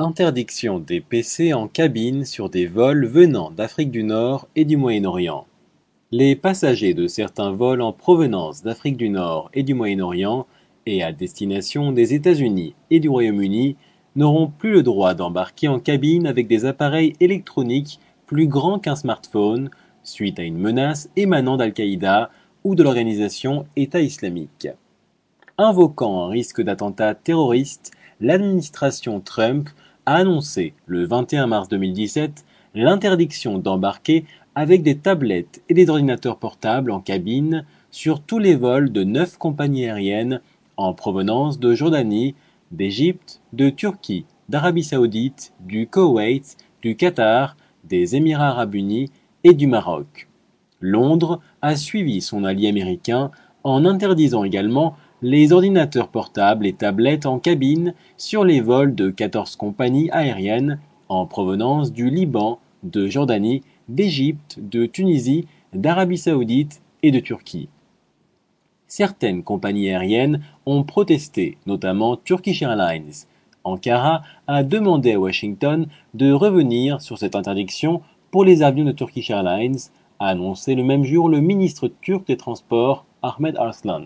Interdiction des PC en cabine sur des vols venant d'Afrique du Nord et du Moyen-Orient. Les passagers de certains vols en provenance d'Afrique du Nord et du Moyen-Orient et à destination des États-Unis et du Royaume-Uni n'auront plus le droit d'embarquer en cabine avec des appareils électroniques plus grands qu'un smartphone, suite à une menace émanant d'Al-Qaïda ou de l'organisation État islamique. Invoquant un risque d'attentat terroriste, l'administration Trump a annoncé le 21 mars 2017 l'interdiction d'embarquer avec des tablettes et des ordinateurs portables en cabine sur tous les vols de 9 compagnies aériennes en provenance de Jordanie, d'Égypte, de Turquie, d'Arabie Saoudite, du Koweït, du Qatar, des Émirats arabes unis et du Maroc. Londres a suivi son allié américain en interdisant également les ordinateurs portables et tablettes en cabine sur les vols de 14 compagnies aériennes en provenance du Liban, de Jordanie, d'Égypte, de Tunisie, d'Arabie Saoudite et de Turquie. Certaines compagnies aériennes ont protesté, notamment Turkish Airlines. Ankara a demandé à Washington de revenir sur cette interdiction pour les avions de Turkish Airlines, a annoncé le même jour le ministre turc des Transports, Ahmet Arslan.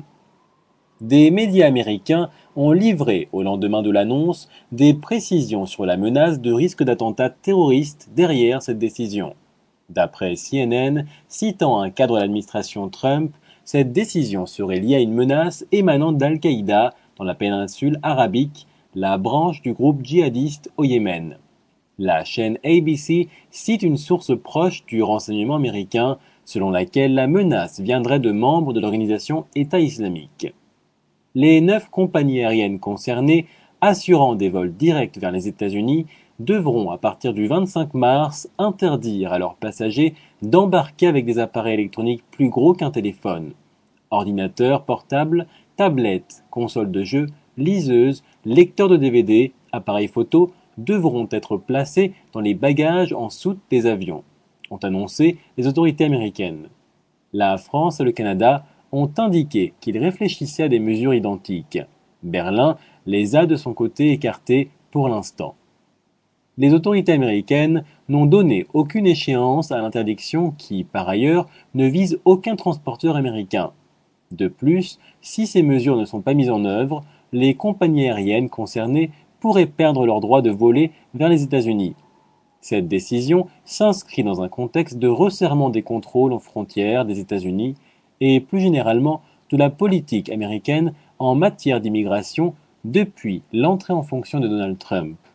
Des médias américains ont livré, au lendemain de l'annonce, des précisions sur la menace de risque d'attentat terroriste derrière cette décision. D'après CNN, citant un cadre de l'administration Trump, cette décision serait liée à une menace émanant d'Al-Qaïda dans la péninsule arabique, la branche du groupe djihadiste au Yémen. La chaîne ABC cite une source proche du renseignement américain selon laquelle la menace viendrait de membres de l'organisation État islamique. Les 9 compagnies aériennes concernées, assurant des vols directs vers les États-Unis, devront à partir du 25 mars interdire à leurs passagers d'embarquer avec des appareils électroniques plus gros qu'un téléphone. Ordinateurs portables, tablettes, consoles de jeux, liseuses, lecteurs de DVD, appareils photo devront être placés dans les bagages en soute des avions, ont annoncé les autorités américaines. La France et le Canada ont indiqué qu'ils réfléchissaient à des mesures identiques. Berlin les a de son côté écartées pour l'instant. Les autorités américaines n'ont donné aucune échéance à l'interdiction qui, par ailleurs, ne vise aucun transporteur américain. De plus, si ces mesures ne sont pas mises en œuvre, les compagnies aériennes concernées pourraient perdre leur droit de voler vers les États-Unis. Cette décision s'inscrit dans un contexte de resserrement des contrôles aux frontières des États-Unis et plus généralement de la politique américaine en matière d'immigration depuis l'entrée en fonction de Donald Trump.